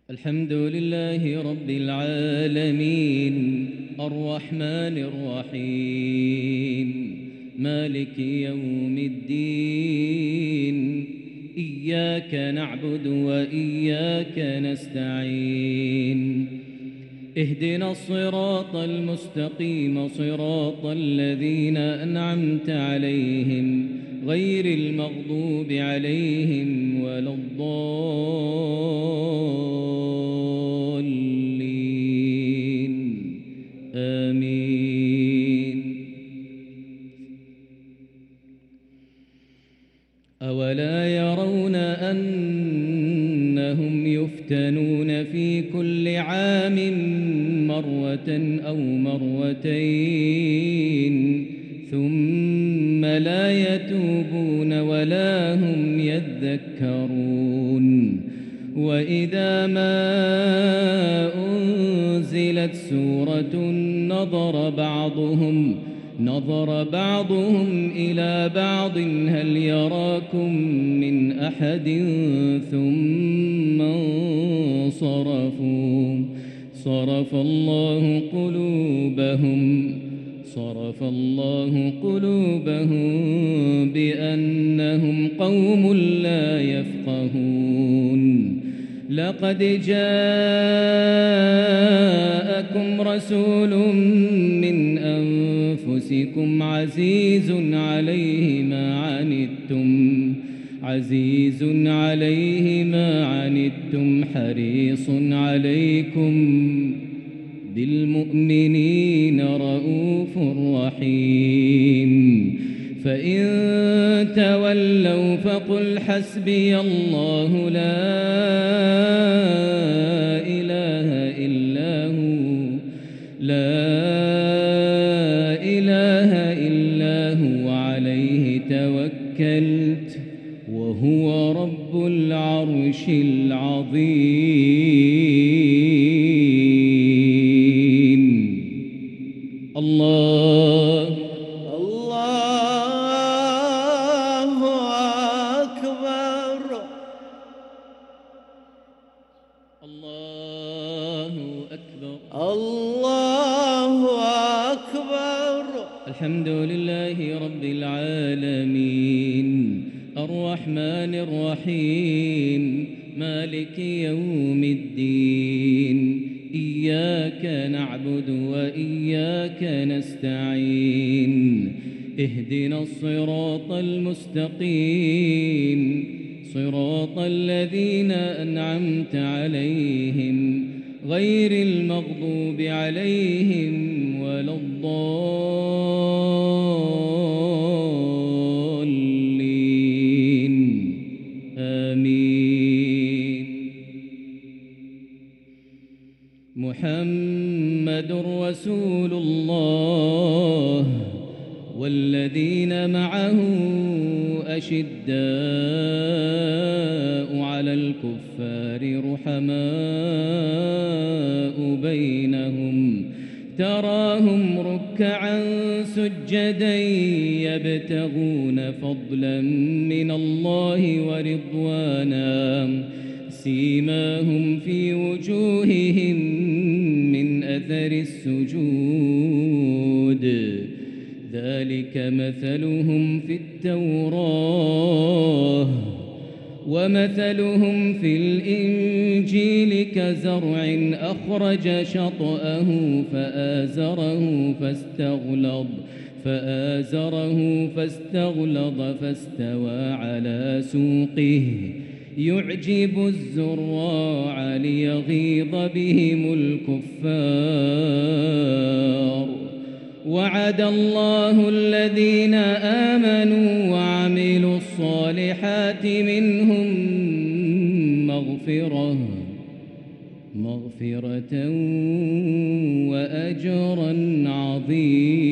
الحمد لله رب العالمين الرحمن الرحيم مالك يوم الدين إياك نعبد وإياك نستعين اهدنا الصراط المستقيم صراط الذين أنعمت عليهم غير المغضوب عليهم ولا الضالين آمين. أولا يرون أنهم يفتنون في كل عام مرة أو مرتين ثم لا يتوبون ولا هم يذكرون وإذا ما أنزلت سورة نظر بعضهم إلى بعض هل يراكم من أحد ثم انصرفوا صرف الله قلوبهم بأنهم قوم لا يفقهون. لقد جاءكم رسول من أنفسكم عزيز عليه ما عنتم حريص عليكم بالمؤمنين رؤوف رحيم. فإن تولوا فقل حسبي الله لا إله إلا هو عليه توكلت وهو رب العرش العظيم. الله أكبر. الله أكبر. الله أكبر. الحمد لله رب العالمين الرحمن الرحيم مالك يوم الدين إياك نعبد وإياك نستعين اهدنا الصراط المستقيم صراط الذين أنعمت عليهم غير المغضوب عليهم ولا الضالين آمين. محمد رسول الله والذين معه أشداء على الكفار رحماء بينهم تراهم ركعا سجدا يبتغون فضلا من الله ورضوانا سيماهم في وجوههم من أثر السجود ذلك مثلهم في التوراة ومثلهم في الإنجيل كزرع أخرج شطأه فآزره فاستغلظ فاستوى على سوقه يعجب الزراع ليغيظ بهم الكفار. وعد الله الذين آمنوا وعملوا الصالحات منهم مغفرة وأجرا عظيما.